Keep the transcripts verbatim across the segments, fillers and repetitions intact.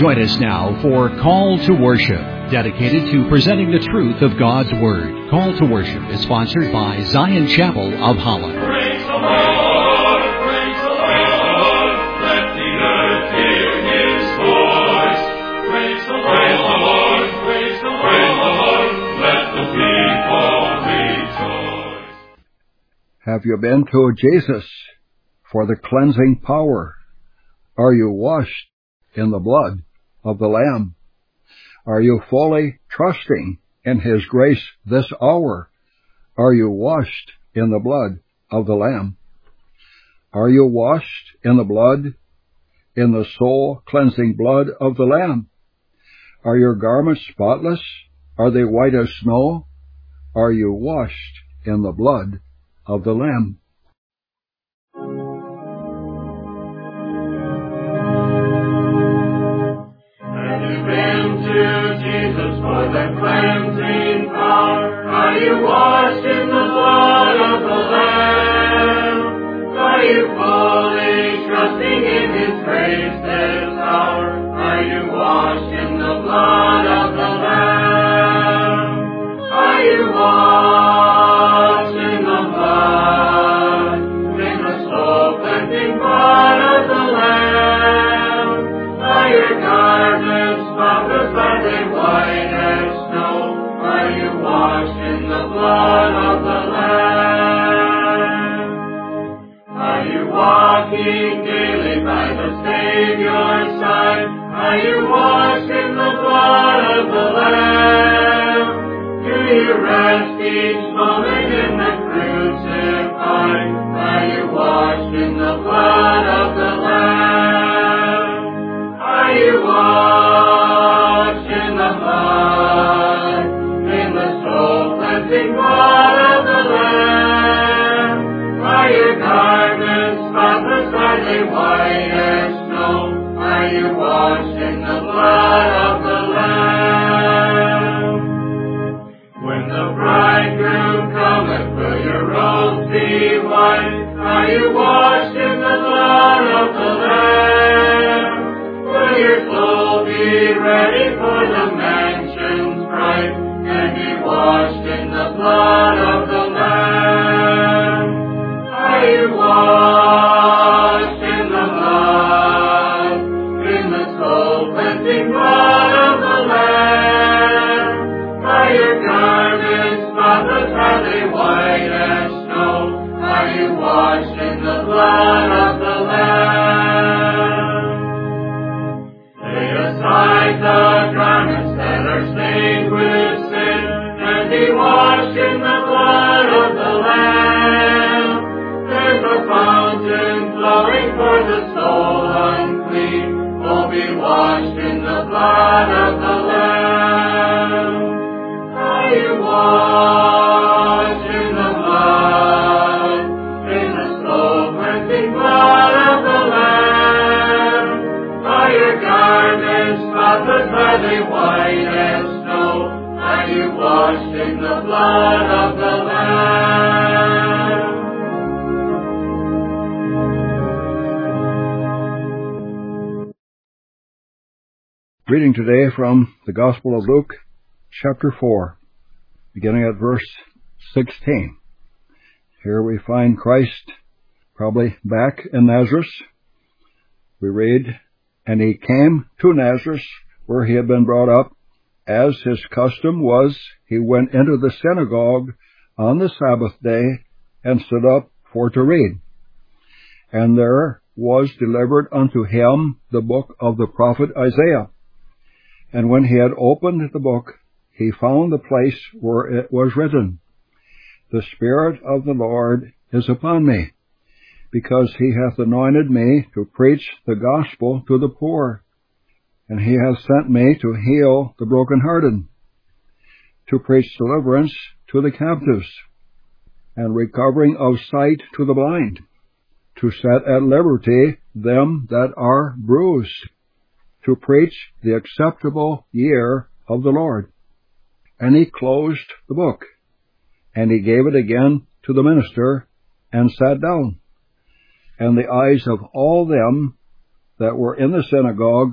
Join us now for Call to Worship, dedicated to presenting the truth of God's Word. Call to Worship is sponsored by Zion Chapel of Holland. Praise the Lord, praise the Lord, let the earth hear His voice. Praise the Lord, praise the Lord, let the people rejoice. Have you been to Jesus for the cleansing power? Are you washed in the blood of the Lamb? Are you fully trusting in His grace this hour? Are you washed in the blood of the Lamb? Are you washed in the blood, in the soul-cleansing blood of the Lamb? Are your garments spotless? Are they white as snow? Are you washed in the blood of the Lamb? For the cleansing power, are you washed in the blood of the Lamb? Are you fully trusting in His grace this hour? Are you washed in the blood of the Lamb? Are you washed in the blood, in the soul-cleansing blood of the Lamb? Are your garments spotless, are they white? Blood of the Lamb. Are you walking daily by the Savior's side? Are you washed in the blood of the Lamb? Do you rest each moment in the crucified? Are you washed in the blood of the Lamb? Are you washed in the blood, in the soul cleansing blood of the Lamb? Are your garments spotless, are they white as snow? Are you washed in the blood of the Lamb? When the bridegroom cometh, will your robes be white? Are you washed in the blood of the Lamb? Will your soul be ready for the mansions bright, and be washed in the blood of the Lamb? Are you washed in the blood, in the soul-cleansing blood of the Lamb? Are your garments spotless, are they white as snow? Are you washed in the blood of the Lamb? Lay aside the garments that are stained with sin, and be washed in the blood of the Lamb. There's a fountain flowing for the soul unclean, will be washed in the blood of the Lamb. Are you washed in the blood, in the soul-cleansing blood of the Lamb? Are your garments spotless, are they white as snow? Are you washed in the blood of the Lamb? Reading today from the Gospel of Luke, chapter four, beginning at verse sixteen. Here we find Christ probably back in Nazareth. We read, "And he came to Nazareth, where he had been brought up. As his custom was, he went into the synagogue on the Sabbath day, and stood up for to read. And there was delivered unto him the book of the prophet Isaiah. And when he had opened the book, he found the place where it was written, The Spirit of the Lord is upon me, because he hath anointed me to preach the gospel to the poor. And he hath sent me to heal the brokenhearted, to preach deliverance to the captives, and recovering of sight to the blind, to set at liberty them that are bruised, to preach the acceptable year of the Lord. And he closed the book, and he gave it again to the minister, and sat down. And the eyes of all them that were in the synagogue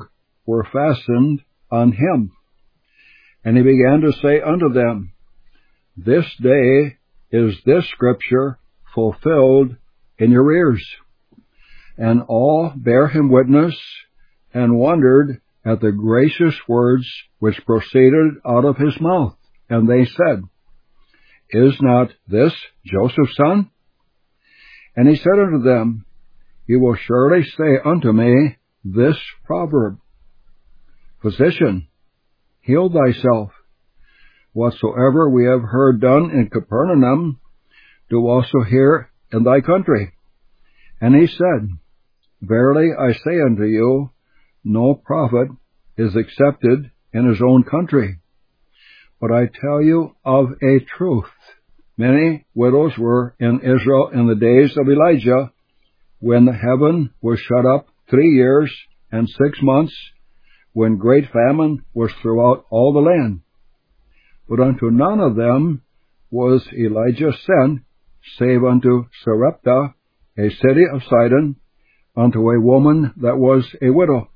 were fastened on him. And he began to say unto them, This day is this scripture fulfilled in your ears. And all bare him witness, and wondered at the gracious words which proceeded out of his mouth. And they said, Is not this Joseph's son? And he said unto them, You will surely say unto me this proverb, Physician, heal thyself. Whatsoever we have heard done in Capernaum, do also here in thy country. And he said, Verily I say unto you, no prophet is accepted in his own country. But I tell you of a truth. Many widows were in Israel in the days of Elijah, when the heaven was shut up three years and six months, when great famine was throughout all the land. But unto none of them was Elijah sent, save unto Sarepta, a city of Sidon, unto a woman that was a widow.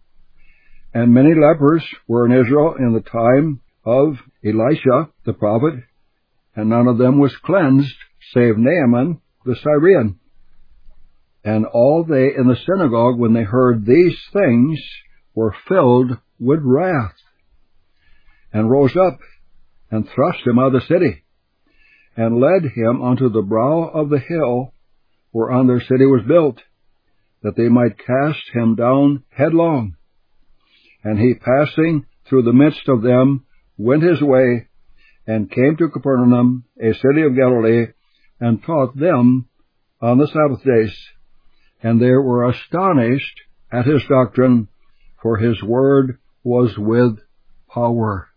And many lepers were in Israel in the time of Elisha the prophet, and none of them was cleansed, save Naaman the Syrian. And all they in the synagogue, when they heard these things, were filled with wrath, and rose up, and thrust him out of the city, and led him unto the brow of the hill whereon their city was built, that they might cast him down headlong. And he, passing through the midst of them, went his way, and came to Capernaum, a city of Galilee, and taught them on the Sabbath days. And they were astonished at his doctrine, for his word was with power.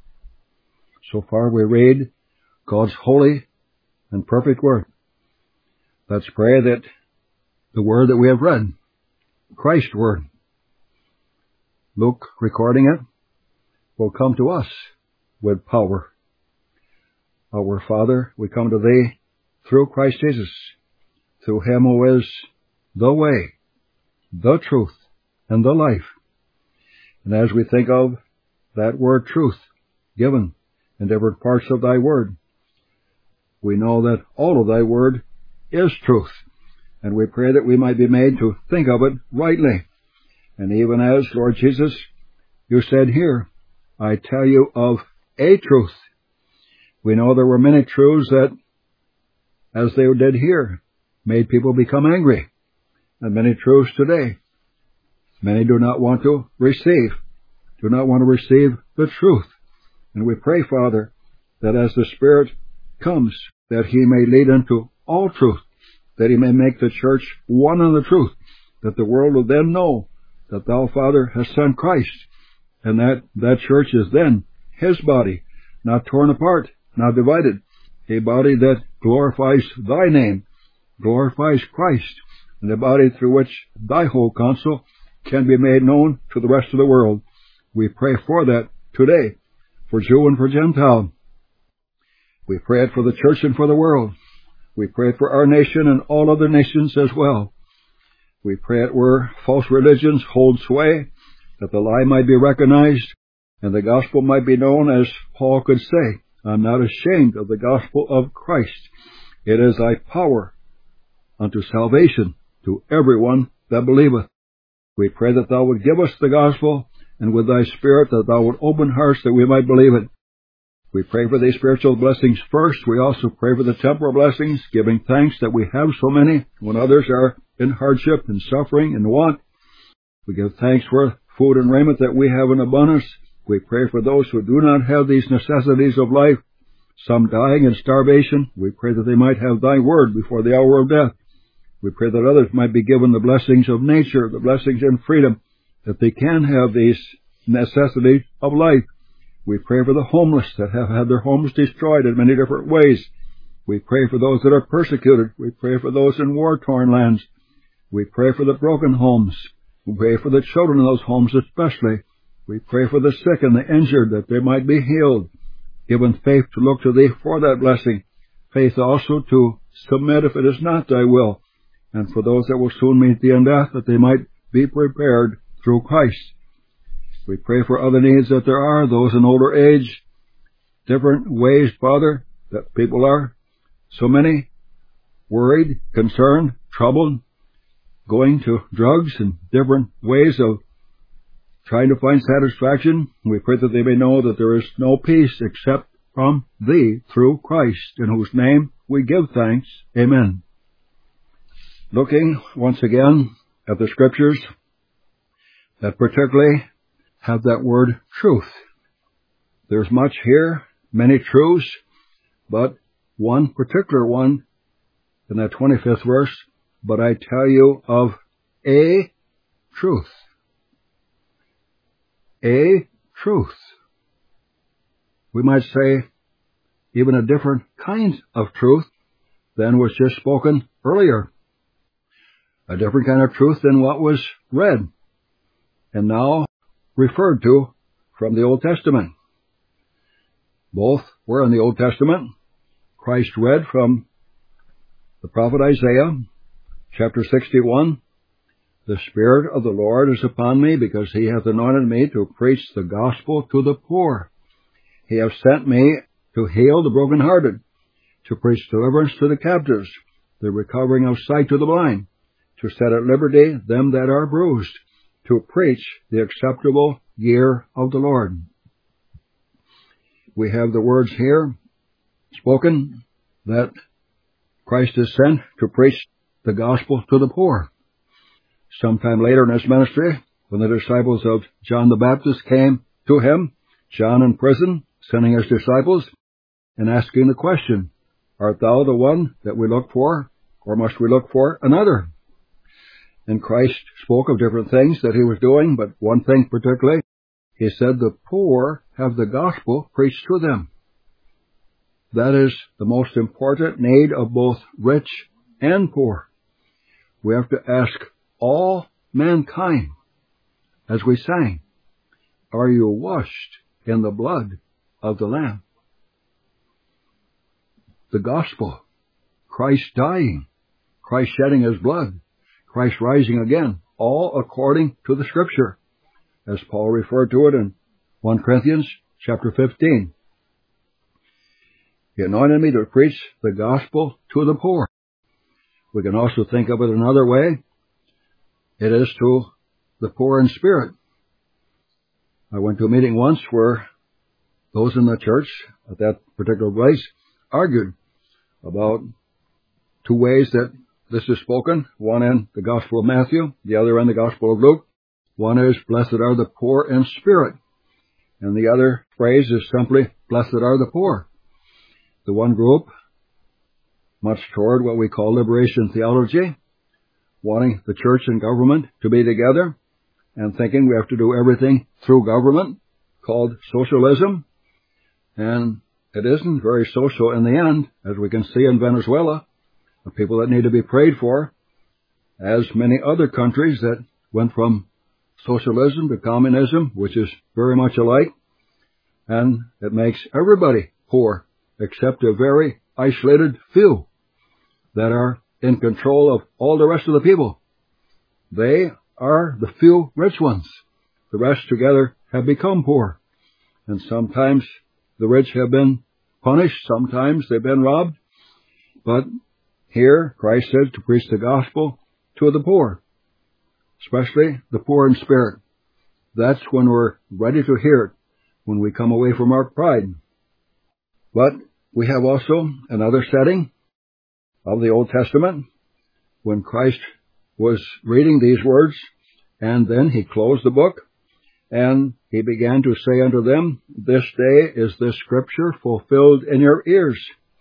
So far we read God's holy and perfect word. Let's pray that the word that we have read, Christ's word, Luke recording it, will come to us with power. Our Father, we come to Thee through Christ Jesus, through Him who is the way, the truth, and the life. And as we think of that word truth given in different parts of Thy word, we know that all of Thy word is truth, and we pray that we might be made to think of it rightly. And even as, Lord Jesus, You said here, I tell you of a truth. We know there were many truths that, as they did here, made people become angry. And many truths today, many do not want to receive, do not want to receive the truth. And we pray, Father, that as the Spirit comes, that He may lead into all truth, that He may make the church one in the truth, that the world will then know that Thou, Father, hast sent Christ, and that that church is then His body, not torn apart, not divided, a body that glorifies Thy name, glorifies Christ, and a body through which Thy whole counsel can be made known to the rest of the world. We pray for that today, for Jew and for Gentile. We pray it for the church and for the world. We pray it for our nation and all other nations as well. We pray it where false religions hold sway, that the lie might be recognized, and the gospel might be known, as Paul could say, I'm not ashamed of the gospel of Christ. It is Thy power unto salvation to everyone that believeth. We pray that Thou would give us the gospel, and with Thy Spirit that Thou would open hearts that we might believe it. We pray for these spiritual blessings first. We also pray for the temporal blessings, giving thanks that we have so many when others are in hardship and suffering and want. We give thanks for food and raiment that we have in abundance. We pray for those who do not have these necessities of life, some dying in starvation. We pray that they might have Thy word before the hour of death. We pray that others might be given the blessings of nature, the blessings in freedom, that they can have these necessities of life. We pray for the homeless that have had their homes destroyed in many different ways. We pray for those that are persecuted. We pray for those in war-torn lands. We pray for the broken homes. We pray for the children in those homes especially. We pray for the sick and the injured, that they might be healed. Given faith to look to Thee for that blessing. Faith also to submit if it is not Thy will. And for those that will soon meet Thee in death, that they might be prepared through Christ. We pray for other needs that there are, those in older age, different ways, Father, that people are. So many worried, concerned, troubled, going to drugs and different ways of trying to find satisfaction. We pray that they may know that there is no peace except from Thee through Christ, in whose name we give thanks. Amen. Looking once again at the Scriptures that particularly have that word truth. There's much here, many truths, but one particular one in that twenty-fifth verse, but I tell you of a truth. A truth. We might say even a different kind of truth than was just spoken earlier. A different kind of truth than what was read and now referred to from the Old Testament. Both were in the Old Testament. Christ read from the prophet Isaiah, chapter sixty-one, "The Spirit of the Lord is upon me, because He hath anointed me to preach the gospel to the poor. He hath sent me to heal the brokenhearted, to preach deliverance to the captives, the recovering of sight to the blind, to set at liberty them that are bruised, to preach the acceptable year of the Lord." We have the words here spoken that Christ is sent to preach the gospel to the poor. Sometime later in his ministry, when the disciples of John the Baptist came to him, John in prison, sending his disciples, and asking the question, "Art thou the one that we look for, or must we look for another?" And Christ spoke of different things that he was doing, but one thing particularly, he said, the poor have the gospel preached to them. That is the most important need of both rich and poor. We have to ask all mankind, as we sang, "Are you washed in the blood of the Lamb?" The gospel, Christ dying, Christ shedding his blood, Christ rising again, all according to the Scripture, as Paul referred to it in First Corinthians chapter fifteen. He anointed me to preach the gospel to the poor. We can also think of it another way. It is to the poor in spirit. I went to a meeting once where those in the church at that particular place argued about two ways that this is spoken, one in the Gospel of Matthew, the other in the Gospel of Luke. One is, "Blessed are the poor in spirit," and the other phrase is simply, "Blessed are the poor." The one group, much toward what we call liberation theology, wanting the church and government to be together, and thinking we have to do everything through government, called socialism. And it isn't very social in the end, as we can see in Venezuela, the people that need to be prayed for, as many other countries that went from socialism to communism, which is very much alike, and it makes everybody poor, except a very isolated few that are in control of all the rest of the people. They are the few rich ones. The rest together have become poor. And sometimes the rich have been punished, sometimes they've been robbed. But here Christ says to preach the gospel to the poor, especially the poor in spirit. That's when we're ready to hear it, when we come away from our pride. But we have also another setting of the Old Testament when Christ was reading these words, and then he closed the book, and he began to say unto them, "This day is this scripture fulfilled in your ears."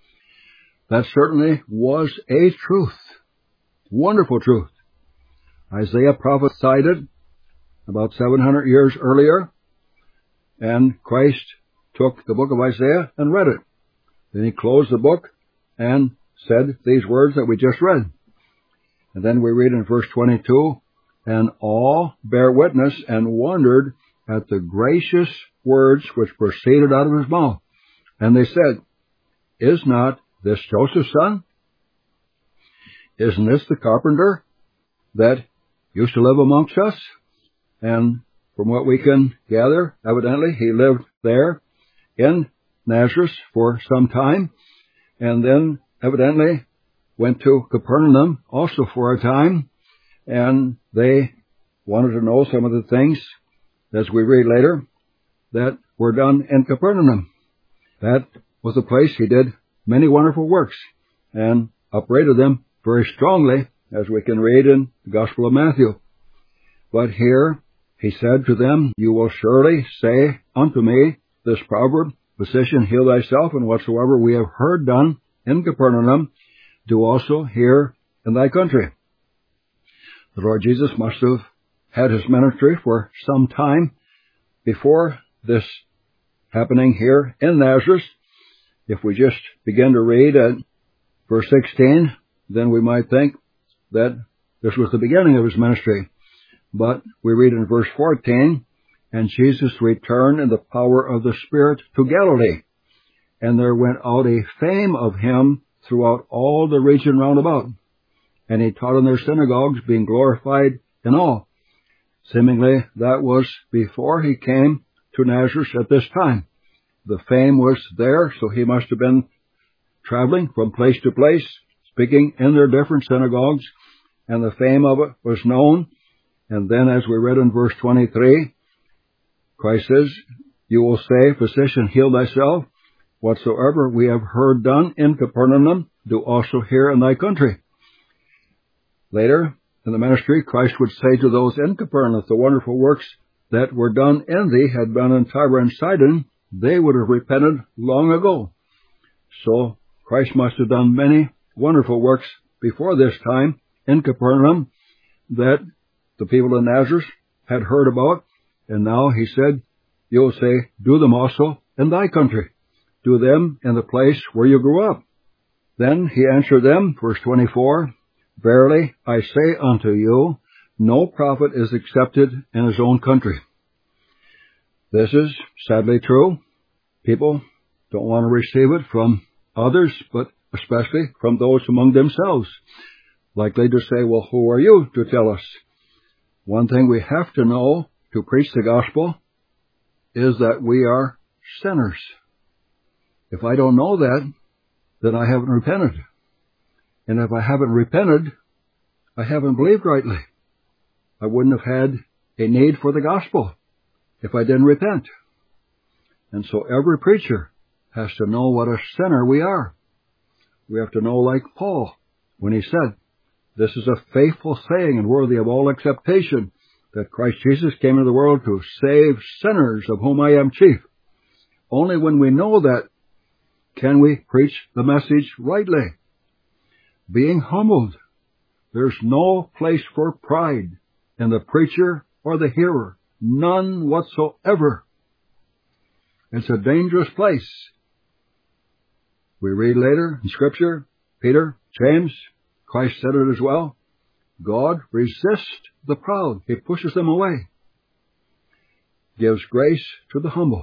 That certainly was a truth, wonderful truth. Isaiah prophesied it about seven hundred years earlier, and Christ took the book of Isaiah and read it. Then he closed the book and said these words that we just read. And then we read in verse twenty-two, "And all bare witness and wondered at the gracious words which proceeded out of his mouth. And they said, Is not this Joseph's son? Isn't this the carpenter that used to live amongst us? And from what we can gather, evidently he lived there in Nazareth for some time, and then evidently went to Capernaum also for a time, and they wanted to know some of the things, as we read later, that were done in Capernaum. That was a place he did many wonderful works and upbraided them very strongly, as we can read in the Gospel of Matthew. But here he said to them, "You will surely say unto me this proverb, Physician, heal thyself, and whatsoever we have heard done in Capernaum, do also here in thy country." The Lord Jesus must have had his ministry for some time before this happening here in Nazareth. If we just begin to read at verse sixteen, then we might think that this was the beginning of his ministry. But we read in verse fourteen, "And Jesus returned in the power of the Spirit to Galilee, and there went out a fame of him throughout all the region round about. And he taught in their synagogues, being glorified in all." Seemingly, that was before he came to Nazareth at this time. The fame was there, so he must have been traveling from place to place, speaking in their different synagogues, and the fame of it was known. And then, as we read in verse twenty-three, Christ says, "You will say, Physician, heal thyself. Whatsoever we have heard done in Capernaum, do also here in thy country." Later, in the ministry, Christ would say to those in Capernaum, "The wonderful works that were done in thee had been in Tyre and Sidon, they would have repented long ago." So Christ must have done many wonderful works before this time in Capernaum that the people in Nazareth had heard about, and now he said, "You'll say, do them also in thy country. Do them in the place where you grew up." Then he answered them, verse twenty-four, "Verily I say unto you, no prophet is accepted in his own country." This is sadly true. People don't want to receive it from others, but especially from those among themselves. Likely to say, "Well, who are you to tell us?" One thing we have to know to preach the gospel is that we are sinners. If I don't know that, then I haven't repented. And if I haven't repented, I haven't believed rightly. I wouldn't have had a need for the gospel if I didn't repent. And so every preacher has to know what a sinner we are. We have to know, like Paul, when he said, "This is a faithful saying and worthy of all acceptation, that Christ Jesus came into the world to save sinners, of whom I am chief." Only when we know that can we preach the message rightly. Being humbled. There's no place for pride in the preacher or the hearer. None whatsoever. It's a dangerous place. We read later in Scripture, Peter, James, Christ said it as well, God resists the proud. He pushes them away. Gives grace to the humble.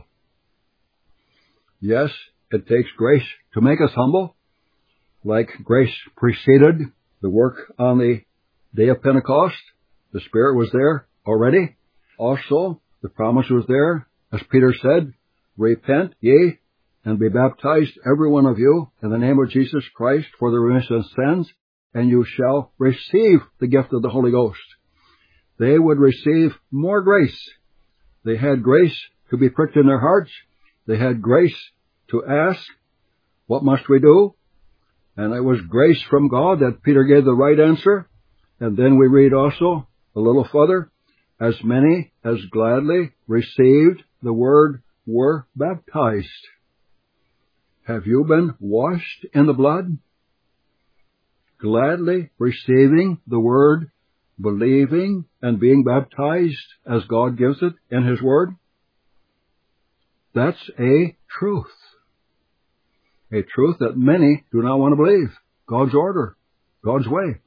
Yes, it takes grace to make us humble, like grace preceded the work on the day of Pentecost. The Spirit was there already. Also, the promise was there, as Peter said, "Repent ye, and be baptized every one of you in the name of Jesus Christ for the remission of sins, and you shall receive the gift of the Holy Ghost." They would receive more grace. They had grace to be pricked in their hearts. They had grace to ask, "What must we do?" And it was grace from God that Peter gave the right answer. And then we read also, a little further, "As many as gladly received the word were baptized." Have you been washed in the blood? Gladly receiving the word, believing and being baptized as God gives it in His Word? That's a truth. A truth that many do not want to believe. God's order. God's way.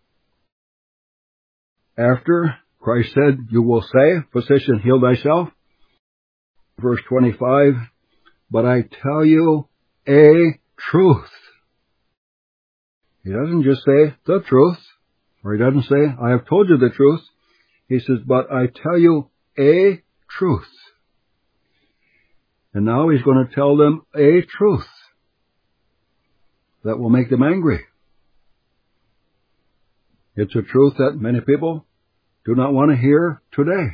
After Christ said, "You will say, Physician, heal thyself." Verse twenty-five, "But I tell you a truth." He doesn't just say the truth, or he doesn't say, "I have told you the truth." He says, "But I tell you a truth. And now he's going to tell them a truth that will make them angry. It's a truth that many people do not want to hear today.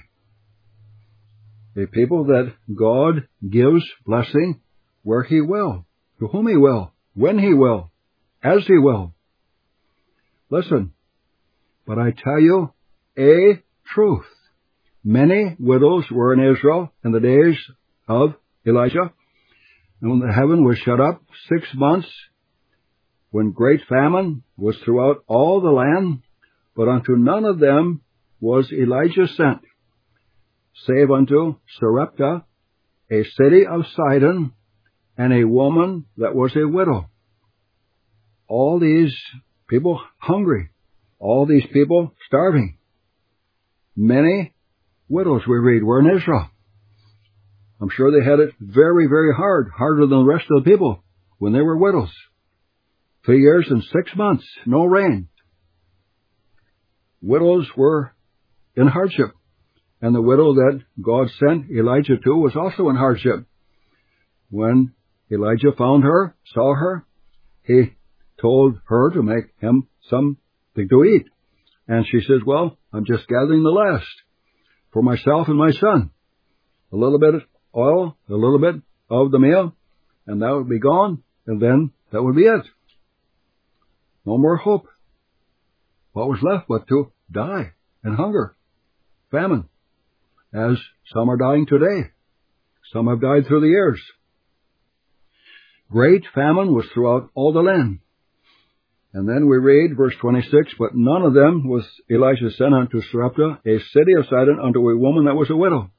A people that God gives blessing where He will, to whom He will, when He will, as He will. Listen, but I tell you a truth. Many widows were in Israel in the days of Elijah, and when the heaven was shut up six months, when great famine was throughout all the land, but unto none of them was Elijah sent, save unto Sarepta, a city of Sidon, and a woman that was a widow. All these people hungry, all these people starving. Many widows, we read, were in Israel. I'm sure they had it very, very hard, harder than the rest of the people when they were widows. Three years and six months, no rain. Widows were in hardship. And the widow that God sent Elijah to was also in hardship. When Elijah found her, saw her, he told her to make him something to eat. And she says, well, I'm just gathering the last for myself and my son. A little bit of oil, a little bit of the meal, and that would be gone, and then that would be it. No more hope. What was left but to die and hunger, famine, as some are dying today. Some have died through the years. Great famine was throughout all the land. And then we read, verse twenty-six, but none of them was Elisha sent unto Sarepta, a city of Sidon, unto a woman that was a widow.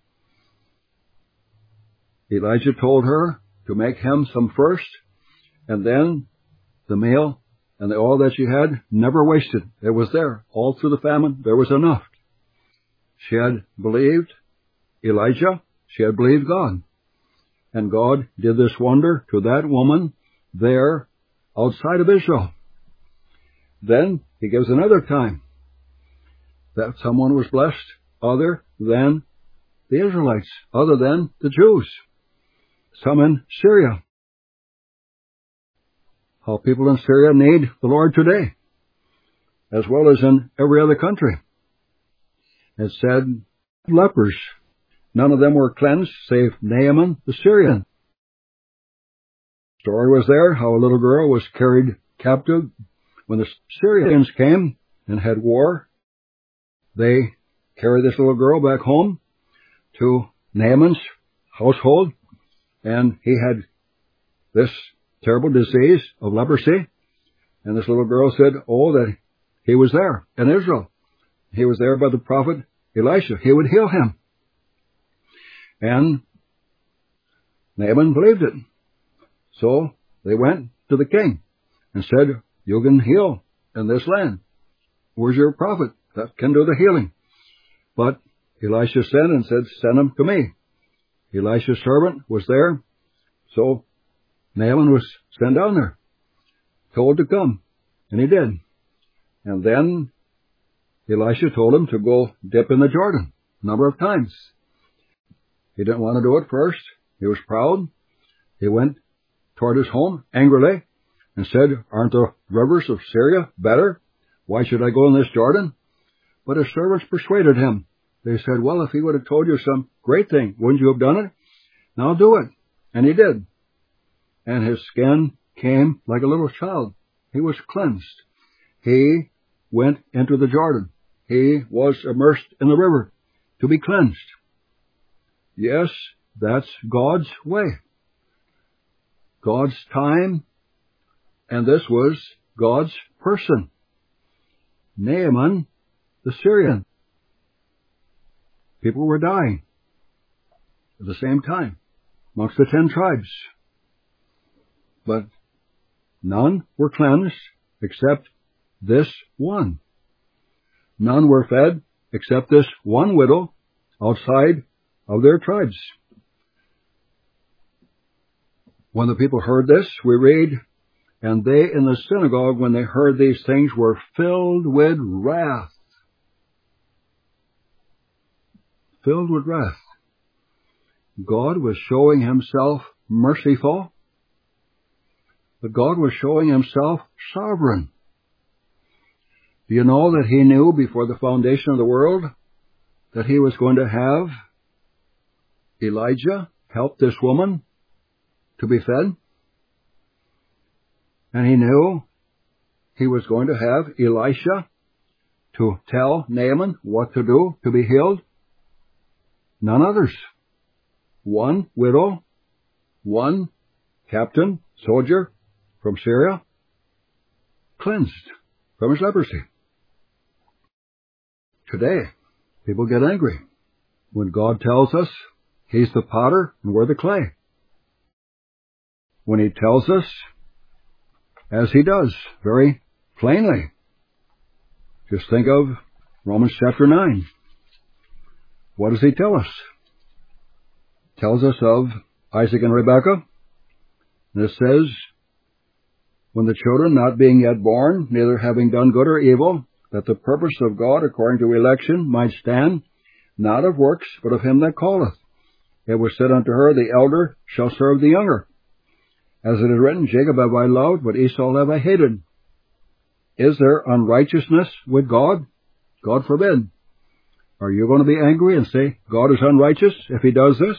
Elijah told her to make him some first, and then the meal and the oil that she had never wasted. It was there. All through the famine, there was enough. She had believed Elijah. She had believed God. And God did this wonder to that woman there outside of Israel. Then He gives another time that someone was blessed other than the Israelites, other than the Jews. Some in Syria. How people in Syria need the Lord today, as well as in every other country. It said, lepers, none of them were cleansed, save Naaman the Syrian. Story was there, how a little girl was carried captive. When the Syrians came and had war, they carried this little girl back home to Naaman's household, and he had this terrible disease of leprosy. And this little girl said, oh, that he was there in Israel. He was there by the prophet Elisha. He would heal him. And Naaman believed it. So they went to the king and said, you can heal in this land. Where's your prophet that can do the healing? But Elisha sent and said, send him to me. Elisha's servant was there. So Naaman was sent down there, told to come. And he did. And then Elisha told him to go dip in the Jordan a number of times. He didn't want to do it first. He was proud. He went toward his home angrily and said, aren't the rivers of Syria better? Why should I go in this Jordan? But his servants persuaded him. They said, well, if he would have told you some great thing, wouldn't you have done it? Now do it. And he did. And his skin came like a little child. He was cleansed. He went into the Jordan. He was immersed in the river to be cleansed. Yes, that's God's way. God's time. And this was God's person. Naaman, the Syrian. People were dying at the same time amongst the ten tribes. But none were cleansed except this one. None were fed except this one widow outside of their tribes. When the people heard this, we read, and they in the synagogue, when they heard these things, were filled with wrath. filled with wrath. God was showing himself merciful, but God was showing himself sovereign. Do you know that he knew before the foundation of the world that he was going to have Elijah help this woman to be fed? And he knew he was going to have Elisha to tell Naaman what to do to be healed? None others. One widow, one captain, soldier from Syria, cleansed from his leprosy. Today, people get angry when God tells us he's the potter and we're the clay. When he tells us, as he does, very plainly. Just think of Romans chapter nine. What does he tell us? Tells us of Isaac and Rebekah. And it says, when the children not being yet born, neither having done good or evil, that the purpose of God according to election might stand, not of works, but of him that calleth. It was said unto her, the elder shall serve the younger. As it is written, Jacob have I loved, but Esau have I hated. Is there unrighteousness with God? God forbid. Are you going to be angry and say, God is unrighteous if he does this?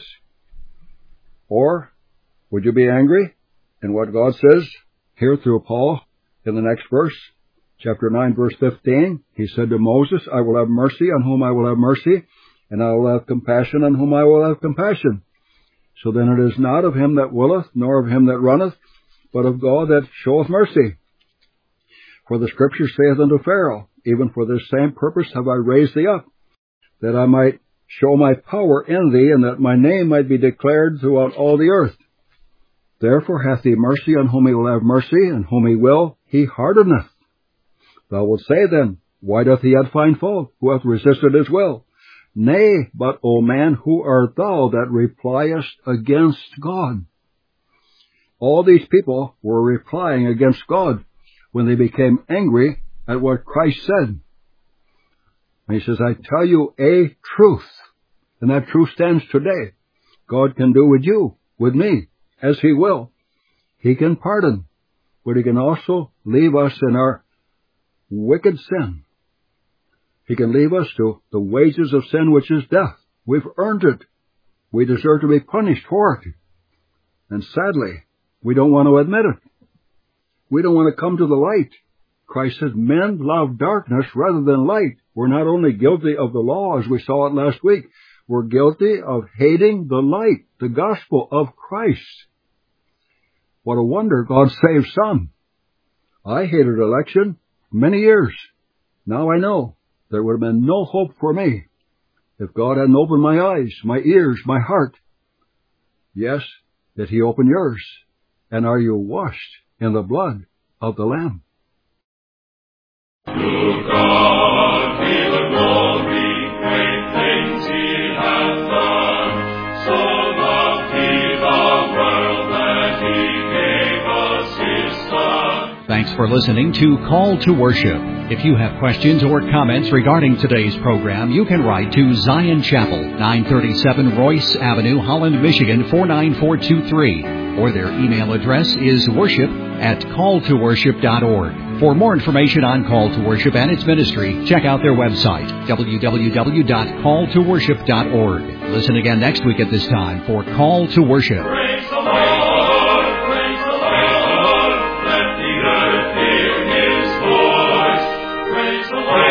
Or would you be angry in what God says here through Paul in the next verse, chapter nine, verse fifteen? He said to Moses, I will have mercy on whom I will have mercy, and I will have compassion on whom I will have compassion. So then it is not of him that willeth, nor of him that runneth, but of God that showeth mercy. For the Scripture saith unto Pharaoh, even for this same purpose have I raised thee up, that I might show my power in thee, and that my name might be declared throughout all the earth. Therefore hath he mercy on whom he will have mercy, and whom he will, he hardeneth. Thou wilt say then, why doth he yet find fault, who hath resisted his will? Nay, but, O man, who art thou that repliest against God? All these people were replying against God when they became angry at what Christ said. And he says, I tell you a truth, and that truth stands today. God can do with you, with me, as he will. He can pardon, but he can also leave us in our wicked sin. He can leave us to the wages of sin, which is death. We've earned it. We deserve to be punished for it. And sadly, we don't want to admit it. We don't want to come to the light. Christ says, men love darkness rather than light. We're not only guilty of the law, as we saw it last week, we're guilty of hating the light, the gospel of Christ. What a wonder God saved some. I hated election many years. Now I know there would have been no hope for me if God hadn't opened my eyes, my ears, my heart. Yes, did he open yours? And are you washed in the blood of the Lamb? To God be the glory, great things he hath done. So loved he the world that he gave us his Son. Thanks for listening to Call to Worship. If you have questions or comments regarding today's program, you can write to Zion Chapel, nine thirty-seven Royce Avenue, Holland, Michigan, four nine four two three. Or their email address is worship at call to worship dot org. For more information on Call to Worship and its ministry, check out their website, w w w dot call to worship dot org. Listen again next week at this time for Call to Worship. Praise the Lord, praise the Lord, let the earth hear his voice. Praise the Lord.